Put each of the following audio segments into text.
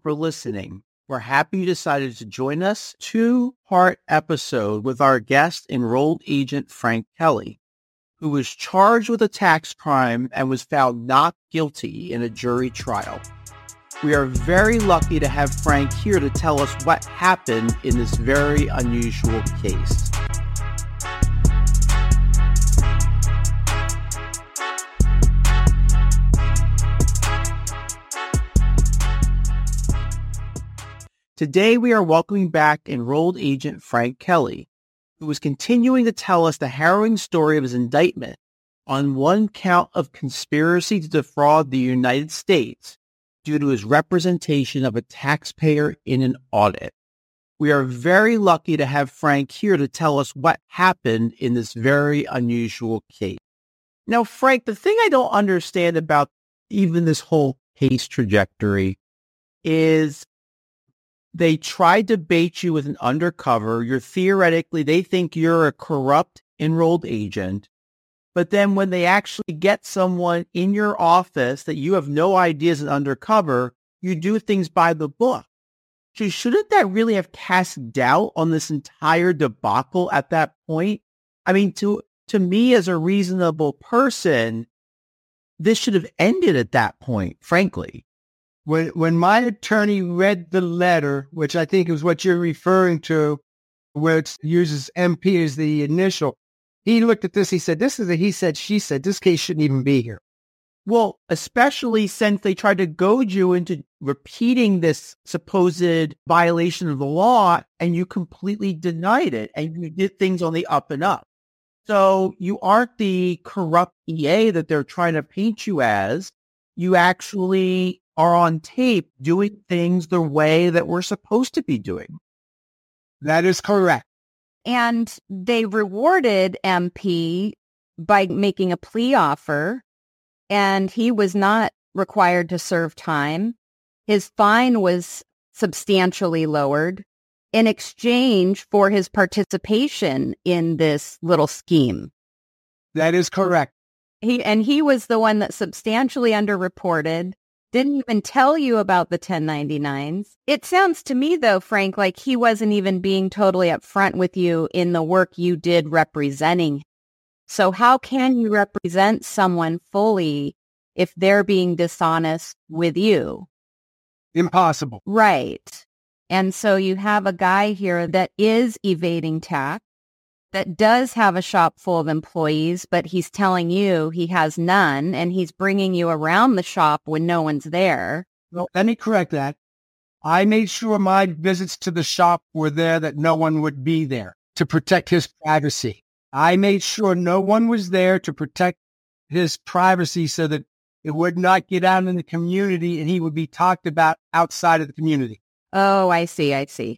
for listening. We're happy you decided to join us. Two-part episode with our guest, enrolled agent Frank Kelly, who was charged with a tax crime and was found not guilty in a jury trial. We are very lucky to have Frank here to tell us what happened in this very unusual case. Today, we are welcoming back enrolled agent Frank Kelly, who is continuing to tell us the harrowing story of his indictment on one count of conspiracy to defraud the United States due to his representation of a taxpayer in an audit. We are very lucky to have Frank here to tell us what happened in this very unusual case. Now, Frank, the thing I don't understand about even this whole case trajectory is they tried to bait you with an undercover. They think you're a corrupt enrolled agent. But then when they actually get someone in your office that you have no idea is an undercover, you do things by the book. So shouldn't that really have cast doubt on this entire debacle at that point? I mean, to me as a reasonable person, this should have ended at that point, frankly. When my attorney read the letter, which I think is what you're referring to, where it uses MP as the initial, he looked at this, he said, this is a he said, she said, this case shouldn't even be here. Well, especially since they tried to goad you into repeating this supposed violation of the law, and you completely denied it, and you did things on the up and up. So you aren't the corrupt EA that they're trying to paint you as. You actually are on tape doing things the way that we're supposed to be doing. That is correct. And they rewarded MP by making a plea offer, and he was not required to serve time. His fine was substantially lowered in exchange for his participation in this little scheme. That is correct. He was the one that substantially underreported, didn't even tell you about the 1099s. It sounds to me, though, Frank, like he wasn't even being totally upfront with you in the work you did representing. So how can you represent someone fully if they're being dishonest with you? Impossible. Right. And so you have a guy here that is evading tax, that does have a shop full of employees, but he's telling you he has none, and he's bringing you around the shop when no one's there. Well, let me correct that. I made sure my visits to the shop were there, that no one would be there to protect his privacy. I made sure no one was there to protect his privacy so that it would not get out in the community and he would be talked about outside of the community. Oh, I see.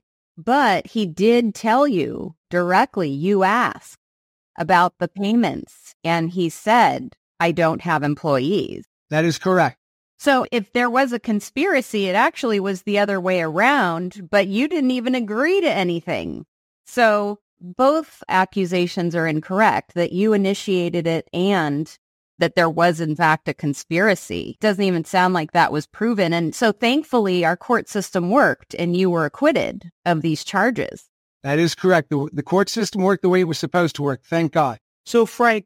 But he did tell you directly, you asked about the payments, and he said, I don't have employees. That is correct. So if there was a conspiracy, it actually was the other way around, but you didn't even agree to anything. So both accusations are incorrect, that you initiated it and that there was, in fact, a conspiracy. It doesn't even sound like that was proven. And so thankfully, our court system worked and you were acquitted of these charges. That is correct. The court system worked the way it was supposed to work. Thank God. So, Frank,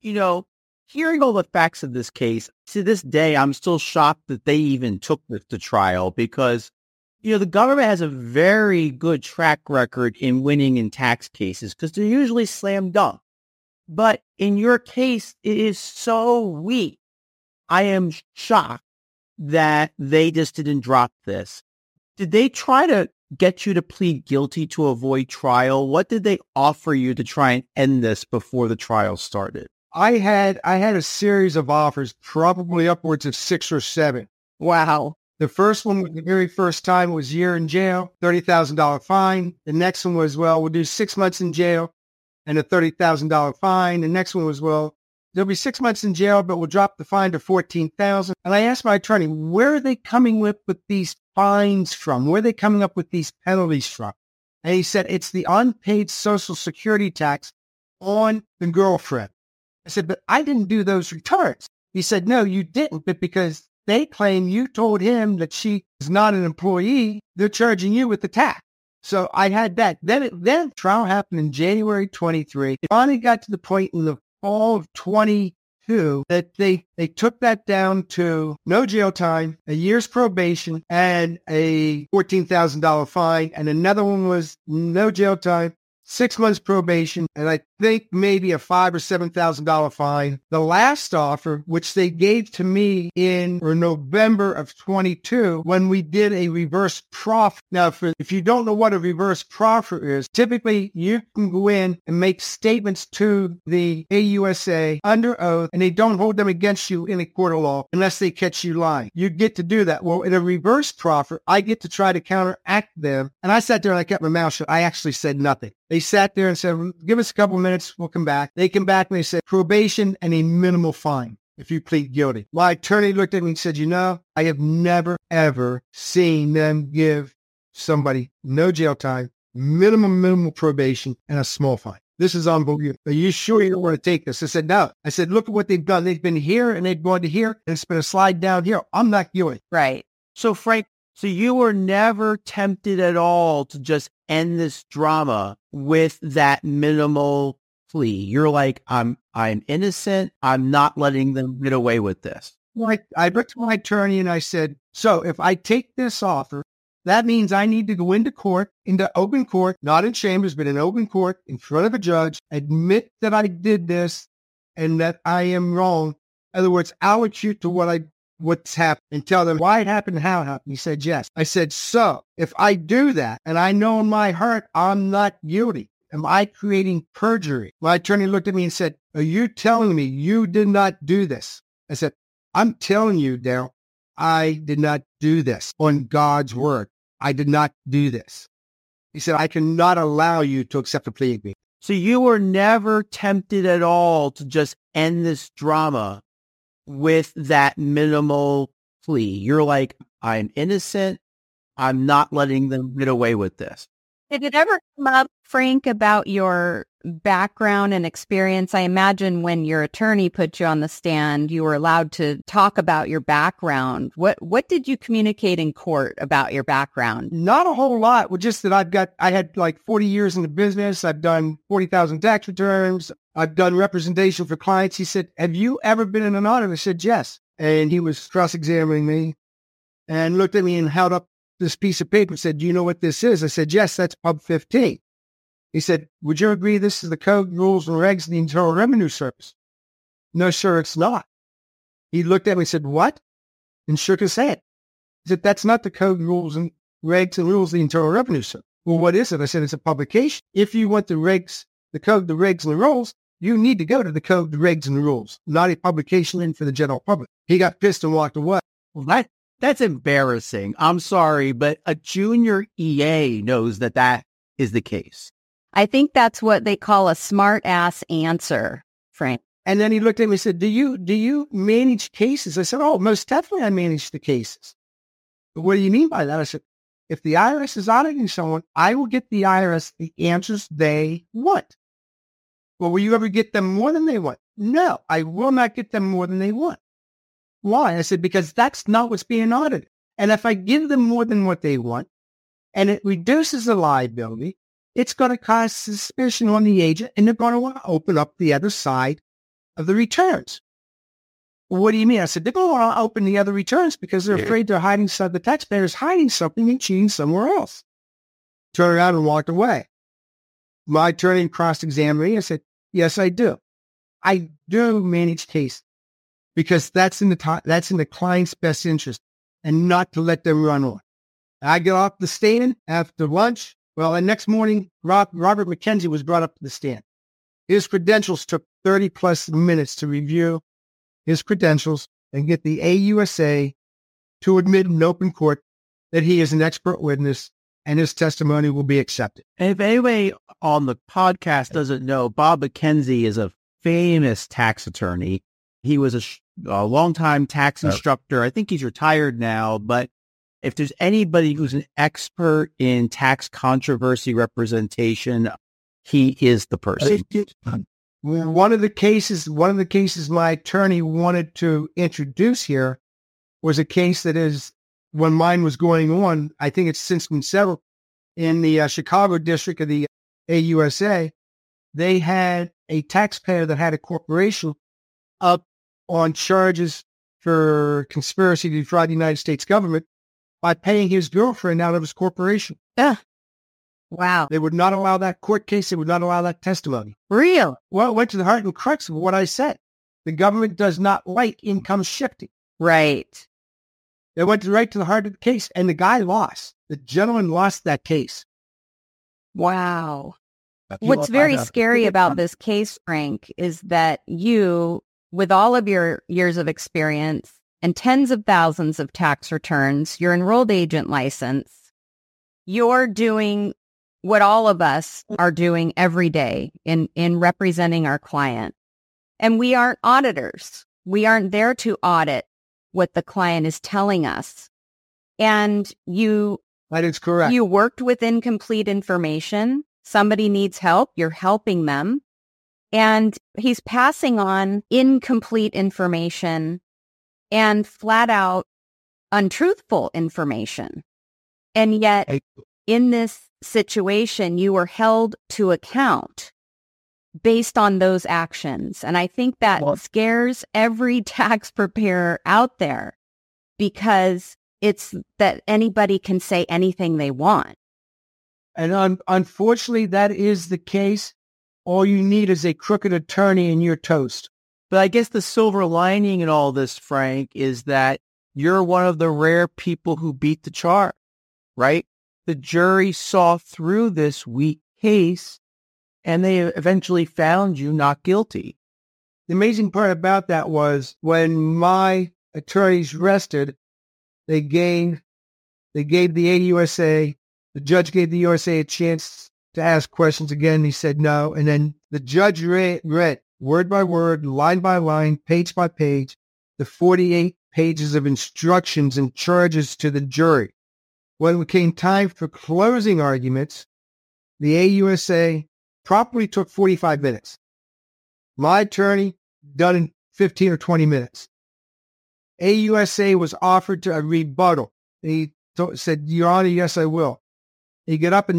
hearing all the facts of this case, to this day, I'm still shocked that they even took this to trial because, the government has a very good track record in winning in tax cases because they're usually slam dunk. But in your case, it is so weak. I am shocked that they just didn't drop this. Did they try to get you to plead guilty to avoid trial? What did they offer you to try and end this before the trial started? I had a series of offers, probably upwards of 6 or 7. Wow. The first one, the very first time, was a year in jail, $30,000 fine. The next one was, we'll do 6 months in jail and a $30,000 fine. The next one was, there'll be 6 months in jail, but we'll drop the fine to $14,000. And I asked my attorney, where are they coming up with these fines from? Where are they coming up with these penalties from? And he said, it's the unpaid Social Security tax on the girlfriend. I said, but I didn't do those returns. He said, no, you didn't, but because they claim you told him that she is not an employee, they're charging you with the tax. So I had that. Then trial happened in January 23. It finally got to the point in the fall of 22 that they took that down to no jail time, a year's probation, and a $14,000 fine. And another one was no jail time, 6 months probation, and I think maybe a $5,000 or $7,000 fine. The last offer, which they gave to me in November of 22, when we did a reverse proffer. Now, if you don't know what a reverse proffer is, typically you can go in and make statements to the AUSA under oath, and they don't hold them against you in a court of law unless they catch you lying. You get to do that. Well, in a reverse proffer, I get to try to counteract them. And I sat there and I kept my mouth shut. I actually said nothing. They sat there and said, give us a couple minutes, we'll come back. They come back and they said, probation and a minimal fine if you plead guilty. My attorney looked at me and said, I have never, ever seen them give somebody no jail time, minimal probation, and a small fine. This is unbelievable. Are you sure you don't want to take this? I said, no. I said, look at what they've done. They've been here and they've gone to here, and it's been a slide down here. I'm not guilty. Right. So Frank, so you were never tempted at all to just end this drama with that minimal plea. You're like, I'm innocent. I'm not letting them get away with this. Well, I looked to my attorney and I said, so if I take this offer, that means I need to go into court, into open court, not in chambers, but in open court, in front of a judge, admit that I did this and that I am wrong. In other words, allocute to what's happened and tell them why it happened and how it happened. He said, yes. I said, so if I do that and I know in my heart I'm not guilty, am I creating perjury? My attorney looked at me and said, are you telling me you did not do this? I said, I'm telling you, Daryl, I did not do this on God's word. I did not do this. He said, I cannot allow you to accept a plea agreement. So you were never tempted at all to just end this drama with that minimal plea. You're like, I'm innocent. I'm not letting them get away with this. Did it ever come up, Frank, about your background and experience? I imagine when your attorney put you on the stand, you were allowed to talk about your background. What did you communicate in court about your background? Not a whole lot. Well, just that I had like 40 years in the business. I've done 40,000 tax returns. I've done representation for clients. He said, have you ever been in an audit? I said, yes. And he was cross-examining me and looked at me and held up this piece of paper and said, do you know what this is? I said, yes, that's Pub 15. He said, would you agree this is the code, rules, and regs of the Internal Revenue Service? No, sir, it's not. He looked at me and said, what? And shook his head. He said, that's not the code, rules, and regs and rules of the Internal Revenue Service. Well, what is it? I said, it's a publication. If you want the regs, the code, the regs, and the rules, you need to go to the code, the regs, and the rules, not a publication for the general public. He got pissed and walked away. Well, that's embarrassing. I'm sorry, but a junior EA knows that is the case. I think that's what they call a smart ass answer, Frank. And then he looked at me and said, do you manage cases? I said, oh, most definitely I manage the cases. But what do you mean by that? I said, if the IRS is auditing someone, I will get the IRS the answers they want. Well, will you ever get them more than they want? No, I will not get them more than they want. Why? I said, because that's not what's being audited. And if I give them more than what they want, and it reduces the liability, it's going to cause suspicion on the agent, and they're going to want to open up the other side of the returns. Well, what do you mean? I said, they're going to want to open the other returns because they're afraid the taxpayer's hiding something and cheating somewhere else. Turned around and walked away. My attorney cross-examined me and said, yes, I do. I do manage cases because that's in the client's best interest and not to let them run on. I get off the stand after lunch. Well, the next morning, Robert McKenzie was brought up to the stand. His credentials took 30 plus minutes to review his credentials and get the AUSA to admit in open court that he is an expert witness and his testimony will be accepted. And if anybody on the podcast doesn't know, Bob McKenzie is a famous tax attorney. He was a longtime tax instructor. I think he's retired now, but if there's anybody who's an expert in tax controversy representation, he is the person. One of the cases my attorney wanted to introduce here was a case that is when mine was going on, I think it's since been settled in the Chicago district of the AUSA, they had a taxpayer that had a corporation up on charges for conspiracy to defraud the United States government by paying his girlfriend out of his corporation. Wow. They would not allow that court case. They would not allow that testimony. Real. Well, it went to the heart and crux of what I said. The government does not like income shifting. Right. It went right to the heart of the case, and the guy lost. The gentleman lost that case. Wow. What's very scary about this case, Frank, is that you, with all of your years of experience and tens of thousands of tax returns, your enrolled agent license, you're doing what all of us are doing every day in representing our client. And we aren't auditors. We aren't there to audit what the client is telling us. And that is correct. You worked with incomplete information. Somebody needs help. You're helping them. And he's passing on incomplete information and flat out untruthful information. And yet in this situation, you were held to account based on those actions. And I think that scares every tax preparer out there, because it's that anybody can say anything they want. And unfortunately, that is the case. All you need is a crooked attorney and you're toast. But I guess the silver lining in all this, Frank, is that you're one of the rare people who beat the charge, right? The jury saw through this weak case and they eventually found you not guilty. The amazing part about that was when my attorneys rested, they gave the AUSA, the judge gave the USA a chance to ask questions again. He said no. And then the judge read word by word, line by line, page by page, the 48 pages of instructions and charges to the jury. When it came time for closing arguments, the AUSA properly took 45 minutes. My attorney done in 15 or 20 minutes. AUSA was offered to a rebuttal. He said, Your Honor, yes, I will. He got up and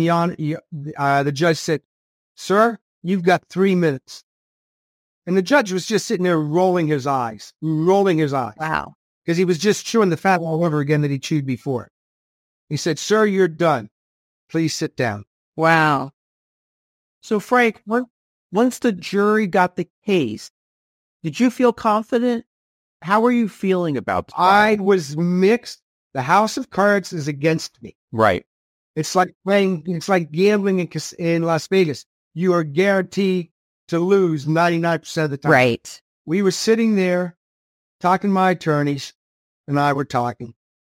the judge said, Sir, you've got 3 minutes. And the judge was just sitting there rolling his eyes. Wow. Because he was just chewing the fat all over again that he chewed before. He said, Sir, you're done. Please sit down. Wow. So, Frank, once the jury got the case, did you feel confident? How were you feeling about it? I was mixed. The house of cards is against me. Right. It's like gambling in Las Vegas. You are guaranteed to lose 99% of the time. Right. We were sitting there talking, my attorneys and I were talking.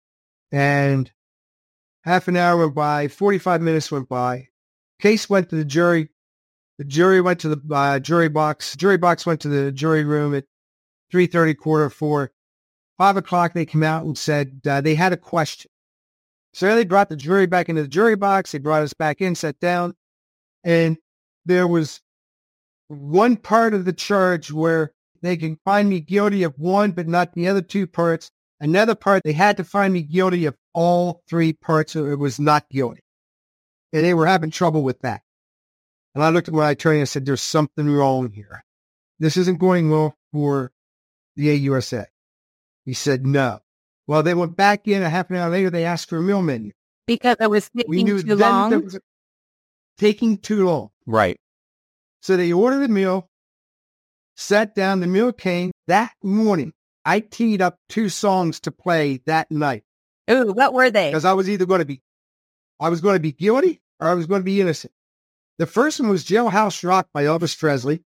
And half an hour went by, 45 minutes went by. Case went to the jury. The jury went to the jury box. Jury box went to the jury room at 3:30, 3:45. 5 o'clock, they came out and said they had a question. So they brought the jury back into the jury box. They brought us back in, sat down. And there was one part of the charge where they can find me guilty of one, but not the other two parts. Another part, they had to find me guilty of all 3 parts, or it was not guilty. And they were having trouble with that. And I looked at my attorney and I said, there's something wrong here. This isn't going well for the AUSA. He said, no. Well, they went back in a half an hour later. They asked for a meal menu. Because it was taking too long? It was taking too long. Right. So they ordered a meal, sat down. The meal came that morning. I teed up 2 songs to play that night. Ooh, what were they? Because I was going to be guilty or I was going to be innocent. The first one was Jailhouse Rock by Elvis Presley.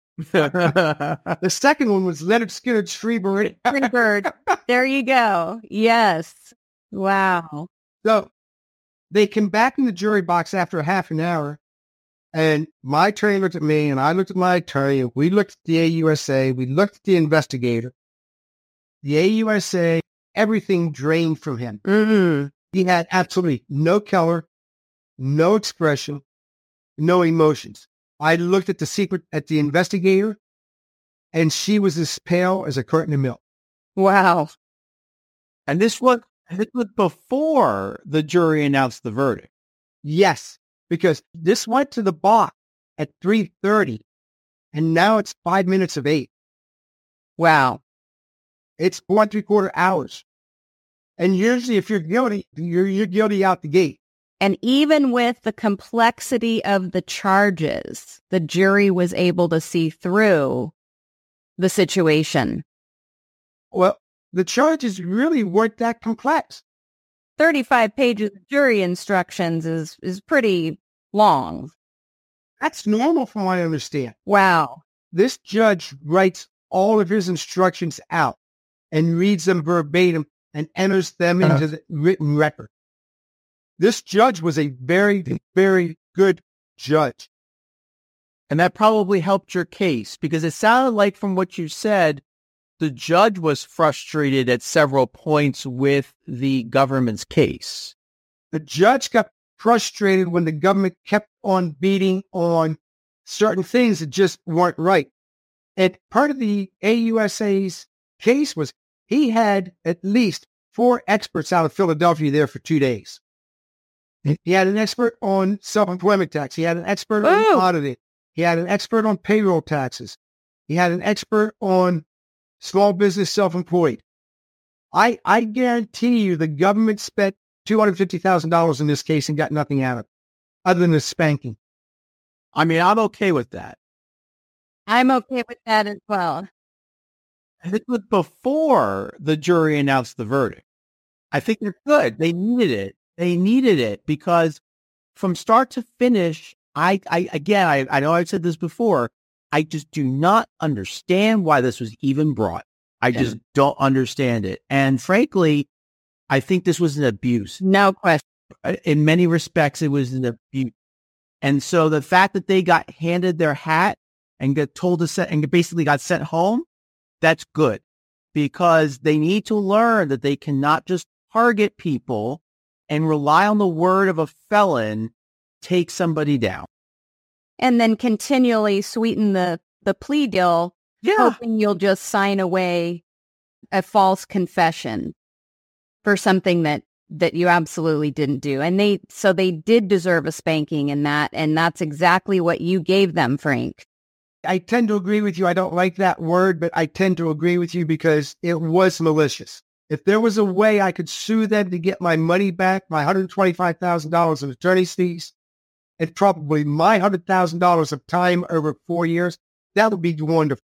The second one was Leonard Skinner's Free Bird. Free Bird. There you go. Yes. Wow. So they came back in the jury box after a half an hour, and my attorney looked at me, and I looked at my attorney, and we looked at the AUSA, we looked at the investigator. The AUSA, everything drained from him. Mm-hmm. He had absolutely no color, no expression, no emotions. I looked at the investigator, and she was as pale as a carton of milk. Wow. And this was And it was before the jury announced the verdict. Yes, because this went to the box at 3:30, and now it's 5 minutes of 8. Wow. It's 4 3/4 hours. And usually if you're guilty, you're guilty out the gate. And even with the complexity of the charges, the jury was able to see through the situation. Well, the charges really weren't that complex. 35 pages of jury instructions is pretty long. That's normal from what I understand. Wow. This judge writes all of his instructions out and reads them verbatim and enters them into the written record. This judge was a very, very good judge. And that probably helped your case because it sounded like from what you said, the judge was frustrated at several points with the government's case. The judge got frustrated when the government kept on beating on certain things that just weren't right. And part of the AUSA's case was he had at least 4 experts out of Philadelphia there for 2 days. He had an expert on self-employment tax. He had an expert on auditing. He had an expert on payroll taxes. He had an expert on small business self-employed. I guarantee you the government spent $250,000 in this case and got nothing out of it other than a spanking. I mean, I'm okay with that. I'm okay with that as well. And it was before the jury announced the verdict. I think they're good. They needed it. They needed it because from start to finish, I know I've said this before, I just do not understand why this was even brought. I just don't understand it. And frankly, I think this was an abuse. No question. In many respects, it was an abuse. And so the fact that they got handed their hat and got told to set and basically got sent home, that's good because they need to learn that they cannot just target people and rely on the word of a felon, take somebody down. And then continually sweeten the plea deal, hoping you'll just sign away a false confession for something that you absolutely didn't do. And they did deserve a spanking in that, and that's exactly what you gave them, Frank. I tend to agree with you. I don't like that word, but I tend to agree with you because it was malicious. If there was a way I could sue them to get my money back, my $125,000 in attorney's fees, and probably my $100,000 of time over 4 years, that would be wonderful.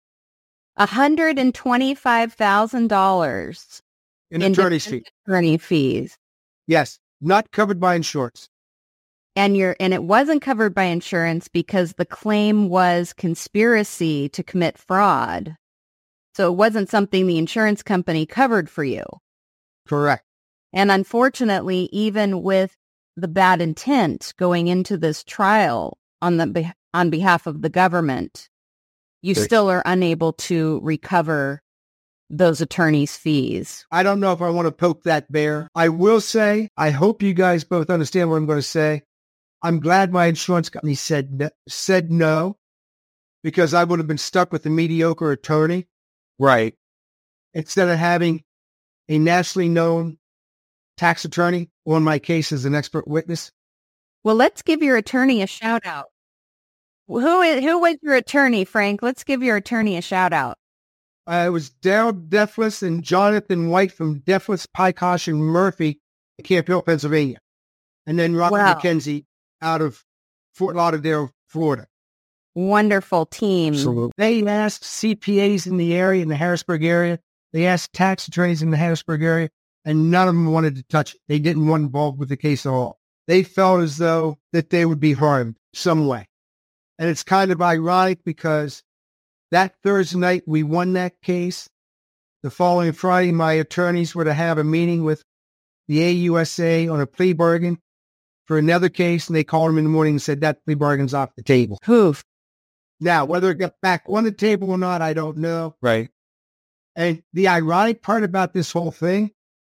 $125,000 in attorney's fees. Attorney fees. Yes, not covered by insurance. And it wasn't covered by insurance because the claim was conspiracy to commit fraud. So it wasn't something the insurance company covered for you. Correct. And unfortunately, even with the bad intent going into this trial on behalf of the government, you still are unable to recover those attorneys' fees. I don't know if I want to poke that bear. I will say, I hope you guys both understand what I'm going to say. I'm glad my insurance company said no, because I would have been stuck with a mediocre attorney. Right. Instead of having a nationally known tax attorney on my case as an expert witness. Well, let's give your attorney a shout out. Who was your attorney, Frank? Let's give your attorney a shout out. It was Daryl Deflis and Jonathan White from Deflis, Pykosh, and Murphy in Camp Hill, Pennsylvania. And then Robert McKenzie out of Fort Lauderdale, Florida. Wonderful team. Absolutely. They asked CPAs in the area, in the Harrisburg area. They asked tax attorneys in the Harrisburg area, and none of them wanted to touch it. They didn't want involved with the case at all. They felt as though that they would be harmed some way. And it's kind of ironic because that Thursday night we won that case. The following Friday, my attorneys were to have a meeting with the AUSA on a plea bargain for another case, and they called them in the morning and said that plea bargain's off the table. Poof. Now, whether it got back on the table or not, I don't know. Right. And the ironic part about this whole thing,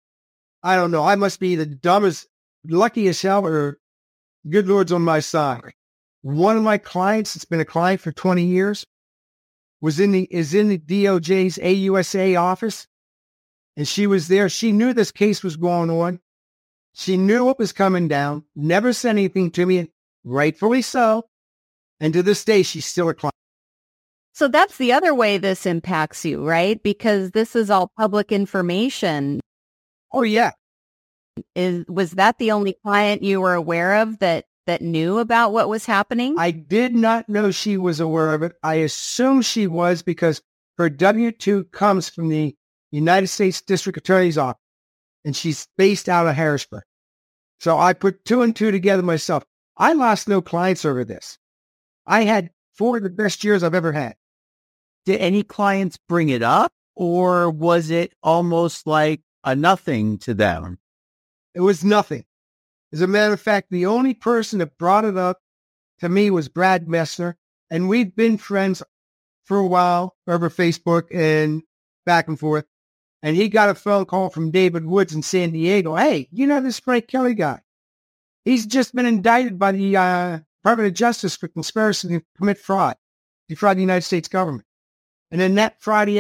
I don't know. I must be the dumbest, luckiest hell, or good Lord's on my side. One of my clients, that's been a client for 20 years, is in the DOJ's AUSA office, And she was there. She knew this case was going on. She knew what was coming down, never said anything to me, rightfully so. And to this day, she's still a client. So that's the other way this impacts you, right? Because this is all public information. Oh, yeah. Was that the only client you were aware of that knew about what was happening? I did not know she was aware of it. I assume she was because her W-2 comes from the United States District Attorney's Office, and she's based out of Harrisburg. So I put two and two together myself. I lost no clients over this. I had 4 of the best years I've ever had. Did any clients bring it up, or was it almost like a nothing to them? It was nothing. As a matter of fact, the only person that brought it up to me was Brad Messner, and we've been friends for a while over Facebook and back and forth. And he got a phone call from David Woods in San Diego. Hey, you know this Frank Kelly guy? He's just been indicted by the Department of Justice for conspiracy to commit fraud, defraud the United States government. And then that Friday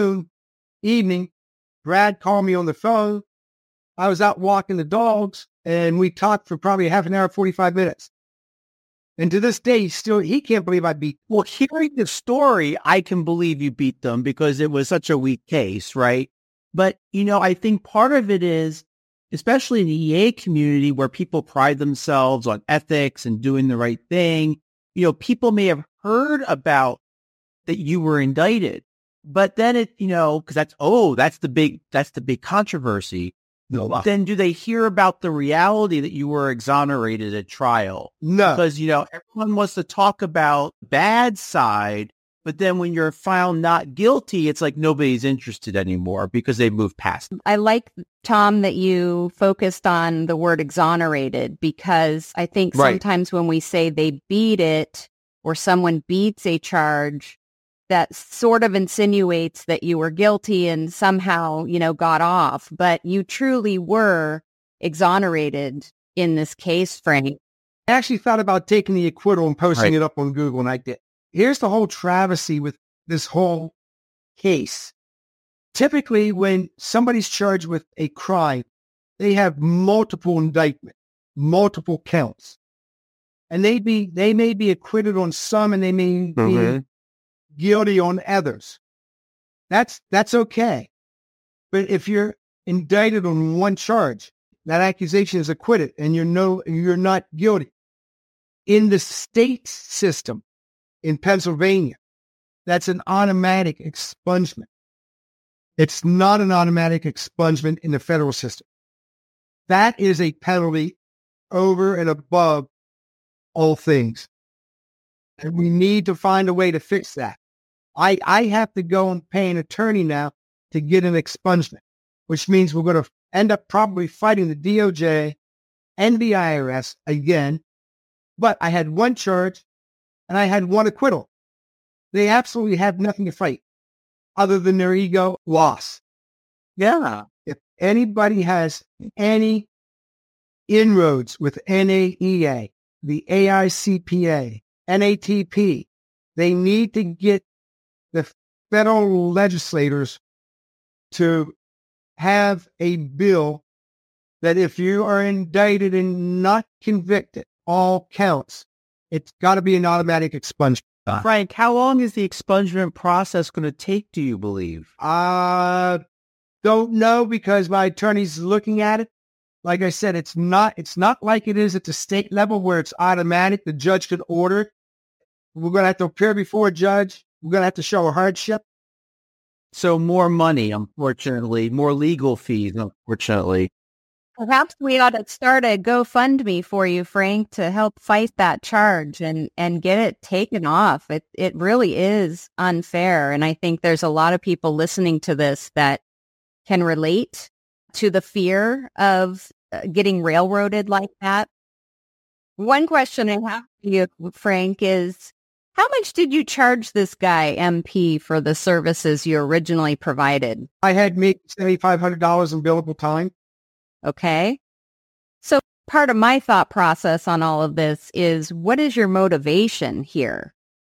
evening, Brad called me on the phone. I was out walking the dogs, and we talked for probably half an hour, 45 minutes. And to this day, he can't believe I beat. Well, hearing the story, I can believe you beat them because it was such a weak case, right? But, I think part of it is, especially in the EA community where people pride themselves on ethics and doing the right thing, people may have heard about that you were indicted, but then because that's the big controversy. No. Then do they hear about the reality that you were exonerated at trial? No. Because, everyone wants to talk about bad side, but then when you're found not guilty, it's like nobody's interested anymore because they've moved past it. I like, Tom, that you focused on the word exonerated, because I think sometimes when we say they beat it or someone beats a charge, that sort of insinuates that you were guilty and somehow, got off. But you truly were exonerated in this case, Frank. I actually thought about taking the acquittal and posting it up on Google, and I did. Here's the whole travesty with this whole case. Typically, when somebody's charged with a crime, they have multiple indictments, multiple counts. And they may be acquitted on some, and they may be guilty on others. That's okay. But if you're indicted on one charge, that accusation is acquitted and you're not guilty. In the state system in Pennsylvania, that's an automatic expungement. It's not an automatic expungement in the federal system. That is a penalty over and above all things. And we need to find a way to fix that. I have to go and pay an attorney now to get an expungement, which means we're going to end up probably fighting the DOJ and the IRS again. But I had one charge and I had one acquittal. They absolutely have nothing to fight other than their ego loss. Yeah. If anybody has any inroads with NAEA, the AICPA, NATP, they need to get the federal legislators to have a bill that if you are indicted and not convicted, all counts, it's got to be an automatic expungement. Frank, how long is the expungement process going to take, do you believe? Don't know because my attorney's looking at it. Like I said, it's not like it is at the state level where it's automatic. The judge could order it. We're going to have to appear before a judge. We're going to have to show a hardship. So more money, unfortunately, more legal fees, unfortunately. Perhaps we ought to start a GoFundMe for you, Frank, to help fight that charge and get it taken off. It really is unfair. And I think there's a lot of people listening to this that can relate to the fear of getting railroaded like that. One question I have for you, Frank, is how much did you charge this guy, MP, for the services you originally provided? I had made $7,500 in billable time. Okay. So part of my thought process on all of this is, what is your motivation here?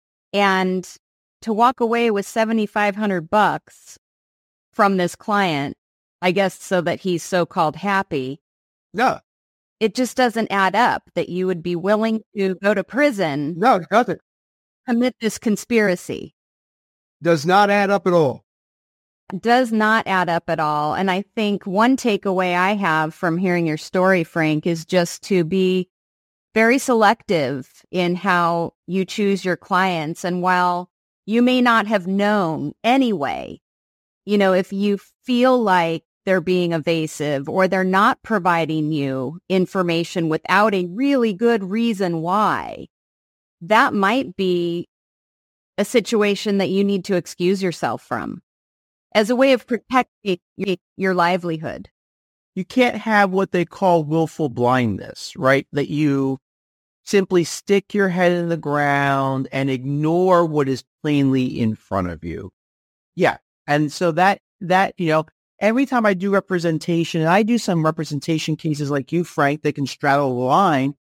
And to walk away with $7,500 from this client I guess so that he's so-called happy. No, It just doesn't add up that you would be willing to go to prison, no, it doesn't. commit this conspiracy. Does not add up at all. Does not add up at all. And I think one takeaway I have from hearing your story, Frank, is just to be very selective in how you choose your clients. And while you may not have known anyway, if you feel like they're being evasive or they're not providing you information without a really good reason why, that might be a situation that you need to excuse yourself from as a way of protecting your livelihood. You can't have what they call willful blindness, right? That you simply stick your head in the ground and ignore what is plainly in front of you. Yeah. And so that, every time I do representation, and I do some representation cases like you, Frank, that can straddle the line,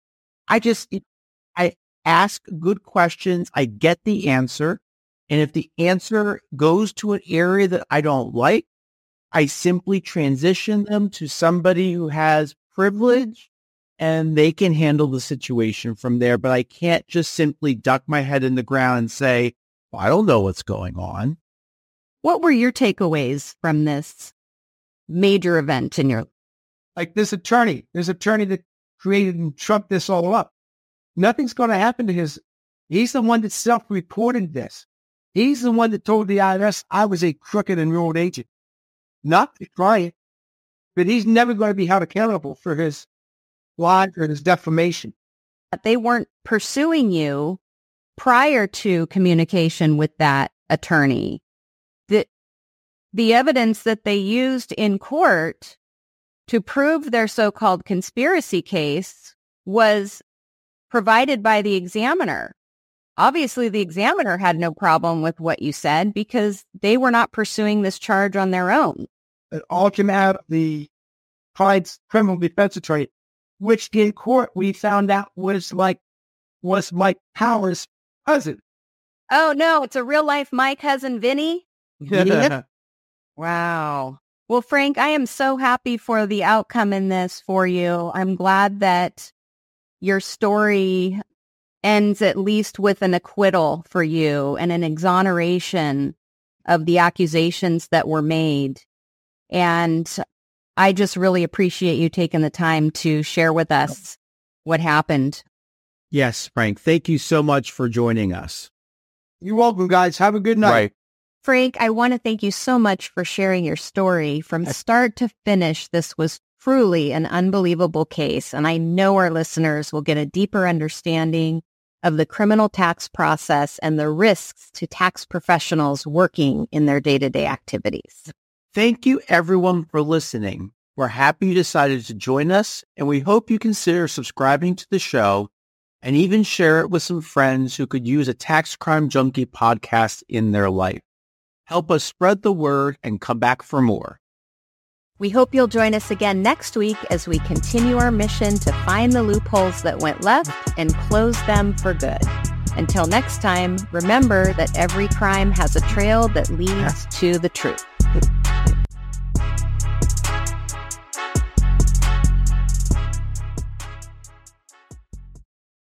I ask good questions. I get the answer. And if the answer goes to an area that I don't like, I simply transition them to somebody who has privilege and they can handle the situation from there. But I can't just simply duck my head in the ground and say, well, I don't know what's going on. What were your takeaways from this major event in your life? Like this attorney that created and trumped this all up. Nothing's going to happen to he's the one that self-reported this. He's the one that told the IRS I was a crooked enrolled agent, not the client, but he's never going to be held accountable for his lie or his defamation. They weren't pursuing you prior to communication with that attorney. The evidence that they used in court to prove their so-called conspiracy case was provided by the examiner. Obviously, the examiner had no problem with what you said because they were not pursuing this charge on their own. It all came out of the client's criminal defense attorney, which in court we found out was Mike Powers' cousin. Oh, no, it's a real-life my cousin Vinny? Yeah. Wow. Well, Frank, I am so happy for the outcome in this for you. I'm glad that your story ends at least with an acquittal for you and an exoneration of the accusations that were made. And I just really appreciate you taking the time to share with us what happened. Yes, Frank. Thank you so much for joining us. You're welcome, guys. Have a good night. Right. Frank, I want to thank you so much for sharing your story. From start to finish, this was truly an unbelievable case, and I know our listeners will get a deeper understanding of the criminal tax process and the risks to tax professionals working in their day-to-day activities. Thank you, everyone, for listening. We're happy you decided to join us, and we hope you consider subscribing to the show and even share it with some friends who could use a Tax Crime Junkie podcast in their life. Help us spread the word and come back for more. We hope you'll join us again next week as we continue our mission to find the loopholes that went left and close them for good. Until next time, remember that every crime has a trail that leads to the truth.